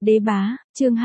Đế bá, chương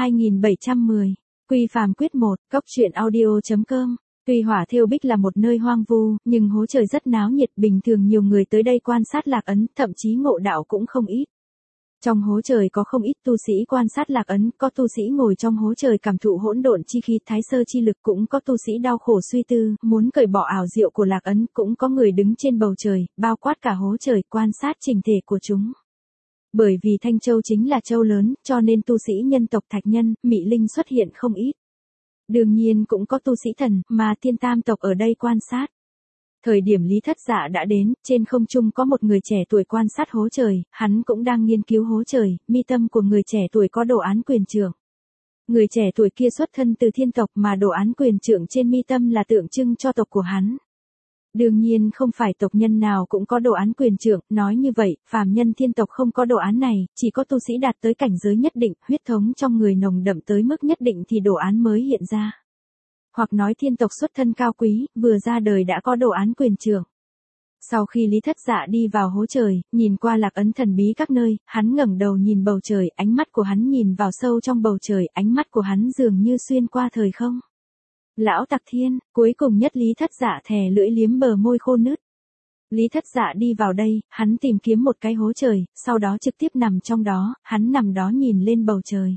2710, Quy phàm quyết 1, cốc truyện audio.com. Tuy Hỏa Thêu Bích là một nơi hoang vu, nhưng hố trời rất náo nhiệt, bình thường nhiều người tới đây quan sát lạc ấn, thậm chí ngộ đạo cũng không ít. Trong hố trời có không ít tu sĩ quan sát lạc ấn, có tu sĩ ngồi trong hố trời cảm thụ hỗn độn chi khí thái sơ chi lực, cũng có tu sĩ đau khổ suy tư, muốn cởi bỏ ảo diệu của lạc ấn, cũng có người đứng trên bầu trời, bao quát cả hố trời, quan sát trình thể của chúng. Bởi vì Thanh Châu chính là châu lớn, cho nên tu sĩ nhân tộc Thạch Nhân, Mị Linh xuất hiện không ít. Đương nhiên cũng có tu sĩ thần, mà thiên tam tộc ở đây quan sát. Thời điểm Lý Thất Dạ đã đến, trên không trung có một người trẻ tuổi quan sát hố trời, hắn cũng đang nghiên cứu hố trời, mi tâm của người trẻ tuổi có đồ án quyền trượng. Người trẻ tuổi kia xuất thân từ thiên tộc mà đồ án quyền trượng trên mi tâm là tượng trưng cho tộc của hắn. Đương nhiên không phải tộc nhân nào cũng có đồ án quyền trượng, nói như vậy, phàm nhân thiên tộc không có đồ án này, chỉ có tu sĩ đạt tới cảnh giới nhất định, huyết thống trong người nồng đậm tới mức nhất định thì đồ án mới hiện ra. Hoặc nói thiên tộc xuất thân cao quý, vừa ra đời đã có đồ án quyền trượng. Sau khi Lý Thất Dạ đi vào hố trời, nhìn qua lạc ấn thần bí các nơi, hắn ngẩng đầu nhìn bầu trời, ánh mắt của hắn nhìn vào sâu trong bầu trời, ánh mắt của hắn dường như xuyên qua thời không. Lão Tặc Thiên, cuối cùng nhất Lý Thất Dạ thè lưỡi liếm bờ môi khô nứt. Lý Thất Dạ đi vào đây, hắn tìm kiếm một cái hố trời, sau đó trực tiếp nằm trong đó, hắn nằm đó nhìn lên bầu trời.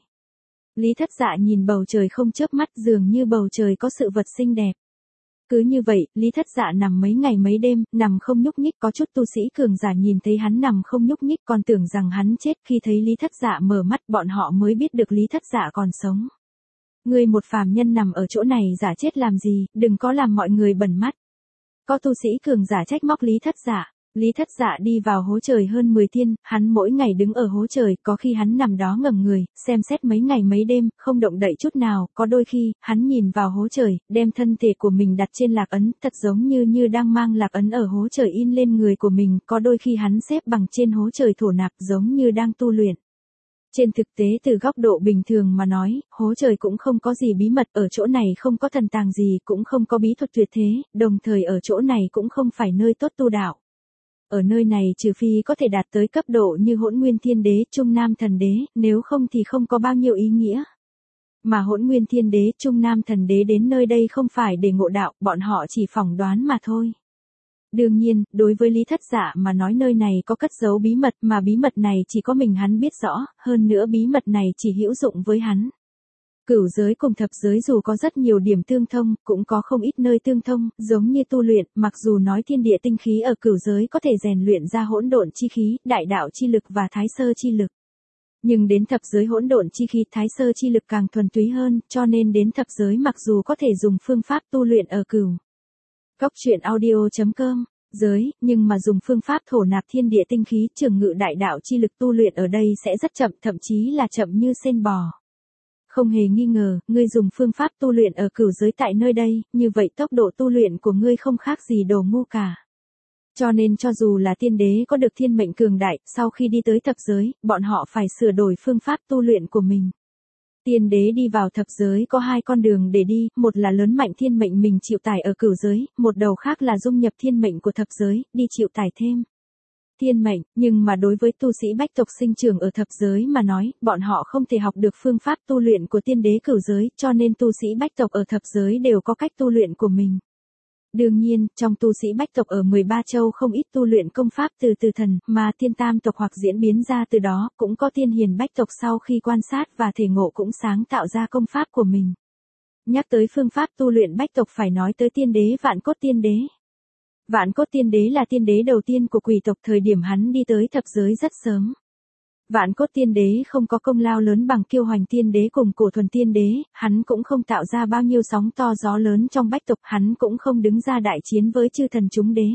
Lý Thất Dạ nhìn bầu trời không chớp mắt, dường như bầu trời có sự vật xinh đẹp. Cứ như vậy, Lý Thất Dạ nằm mấy ngày mấy đêm, nằm không nhúc nhích, có chút tu sĩ cường giả nhìn thấy hắn nằm không nhúc nhích còn tưởng rằng hắn chết, khi thấy Lý Thất Dạ mở mắt bọn họ mới biết được Lý Thất Dạ còn sống. Ngươi một phàm nhân nằm ở chỗ này giả chết làm gì, đừng có làm mọi người bẩn mắt. Có tu sĩ cường giả trách móc Lý Thất Dạ. Lý Thất Dạ đi vào hố trời hơn 10 thiên, hắn mỗi ngày đứng ở hố trời, có khi hắn nằm đó ngẩng người, xem xét mấy ngày mấy đêm, không động đậy chút nào, có đôi khi, hắn nhìn vào hố trời, đem thân thể của mình đặt trên lạc ấn, thật giống như đang mang lạc ấn ở hố trời in lên người của mình, có đôi khi hắn xếp bằng trên hố trời thổ nạp giống như đang tu luyện. Trên thực tế từ góc độ bình thường mà nói, hố trời cũng không có gì bí mật, ở chỗ này không có thần tàng gì, cũng không có bí thuật tuyệt thế, đồng thời ở chỗ này cũng không phải nơi tốt tu đạo. Ở nơi này trừ phi có thể đạt tới cấp độ như Hỗn Nguyên Thiên Đế, Trung Nam Thần Đế, nếu không thì không có bao nhiêu ý nghĩa. Mà Hỗn Nguyên Thiên Đế, Trung Nam Thần Đế đến nơi đây không phải để ngộ đạo, bọn họ chỉ phỏng đoán mà thôi. Đương nhiên, đối với Lý Thất Dạ mà nói nơi này có cất giấu bí mật mà bí mật này chỉ có mình hắn biết rõ, hơn nữa bí mật này chỉ hữu dụng với hắn. Cửu giới cùng thập giới dù có rất nhiều điểm tương thông, cũng có không ít nơi tương thông, giống như tu luyện, mặc dù nói thiên địa tinh khí ở cửu giới có thể rèn luyện ra hỗn độn chi khí, đại đạo chi lực và thái sơ chi lực. Nhưng đến thập giới hỗn độn chi khí, thái sơ chi lực càng thuần túy hơn, cho nên đến thập giới mặc dù có thể dùng phương pháp tu luyện ở cửu cốc truyện audio.com giới, nhưng mà dùng phương pháp thổ nạp thiên địa tinh khí, trường ngự đại đạo chi lực tu luyện ở đây sẽ rất chậm, thậm chí là chậm như sên bò. Không hề nghi ngờ, ngươi dùng phương pháp tu luyện ở cửu giới tại nơi đây, như vậy tốc độ tu luyện của ngươi không khác gì đồ ngu cả. Cho nên cho dù là tiên đế có được thiên mệnh cường đại, sau khi đi tới thập giới, bọn họ phải sửa đổi phương pháp tu luyện của mình. Tiên đế đi vào thập giới có hai con đường để đi, một là lớn mạnh thiên mệnh mình chịu tải ở cửu giới, một đầu khác là dung nhập thiên mệnh của thập giới, đi chịu tải thêm thiên mệnh, nhưng mà đối với tu sĩ bách tộc sinh trưởng ở thập giới mà nói, bọn họ không thể học được phương pháp tu luyện của tiên đế cửu giới, cho nên tu sĩ bách tộc ở thập giới đều có cách tu luyện của mình. Đương nhiên, trong tu sĩ bách tộc ở 13 châu không ít tu luyện công pháp từ thần, mà thiên tam tộc hoặc diễn biến ra từ đó, cũng có tiên hiền bách tộc sau khi quan sát và thể ngộ cũng sáng tạo ra công pháp của mình. Nhắc tới phương pháp tu luyện bách tộc phải nói tới tiên đế Vạn Cốt Tiên Đế. Vạn Cốt Tiên Đế là tiên đế đầu tiên của quỷ tộc, thời điểm hắn đi tới thập giới rất sớm. Vạn Cốt Tiên Đế không có công lao lớn bằng Kiêu Hoành Tiên Đế cùng Cổ Thuần Tiên Đế, hắn cũng không tạo ra bao nhiêu sóng to gió lớn trong bách tộc, hắn cũng không đứng ra đại chiến với chư thần chúng đế.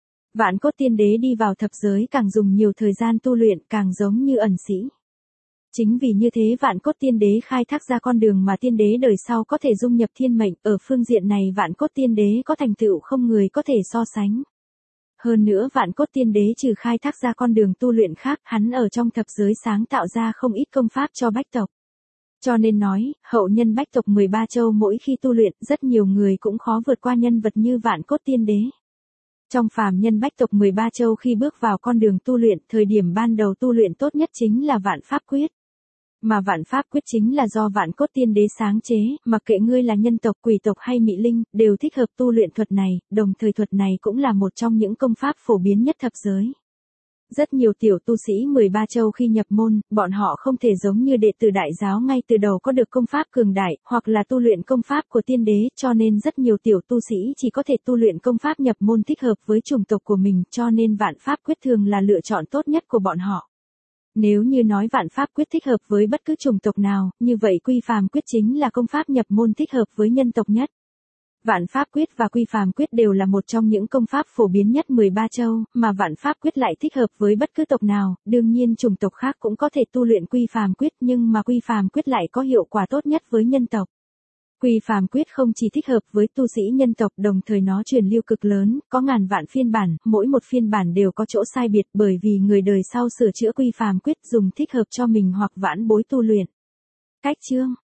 Vạn Cốt Tiên Đế đi vào thập giới càng dùng nhiều thời gian tu luyện, càng giống như ẩn sĩ. Chính vì như thế Vạn Cốt Tiên Đế khai thác ra con đường mà tiên đế đời sau có thể dung nhập thiên mệnh, ở phương diện này Vạn Cốt Tiên Đế có thành tựu không người có thể so sánh. Hơn nữa Vạn Cốt Tiên Đế trừ khai thác ra con đường tu luyện khác, hắn ở trong thập giới sáng tạo ra không ít công pháp cho bách tộc. Cho nên nói, hậu nhân bách tộc 13 châu mỗi khi tu luyện, rất nhiều người cũng khó vượt qua nhân vật như Vạn Cốt Tiên Đế. Trong phàm nhân bách tộc 13 châu khi bước vào con đường tu luyện, thời điểm ban đầu tu luyện tốt nhất chính là Vạn Pháp Quyết. mà vạn pháp quyết chính là do vạn cốt tiên đế sáng chế, mặc kệ ngươi là nhân tộc, quỷ tộc hay mị linh, đều thích hợp tu luyện thuật này, đồng thời thuật này cũng là một trong những công pháp phổ biến nhất thập giới. Rất nhiều tiểu tu sĩ 13 châu khi nhập môn, bọn họ không thể giống như đệ tử đại giáo ngay từ đầu có được công pháp cường đại, hoặc là tu luyện công pháp của tiên đế, cho nên rất nhiều tiểu tu sĩ chỉ có thể tu luyện công pháp nhập môn thích hợp với chủng tộc của mình, cho nên vạn pháp quyết thường là lựa chọn tốt nhất của bọn họ. Nếu như nói vạn pháp quyết thích hợp với bất cứ chủng tộc nào, như vậy quy phàm quyết chính là công pháp nhập môn thích hợp với nhân tộc nhất. Vạn pháp quyết và quy phàm quyết đều là một trong những công pháp phổ biến nhất 13 châu, mà vạn pháp quyết lại thích hợp với bất cứ tộc nào, đương nhiên chủng tộc khác cũng có thể tu luyện quy phàm quyết, nhưng mà quy phàm quyết lại có hiệu quả tốt nhất với nhân tộc. Quy phàm quyết không chỉ thích hợp với tu sĩ nhân tộc, đồng thời nó truyền lưu cực lớn, có ngàn vạn phiên bản, mỗi một phiên bản đều có chỗ sai biệt, bởi vì người đời sau sửa chữa quy phàm quyết dùng thích hợp cho mình hoặc vãn bối tu luyện. Cách chương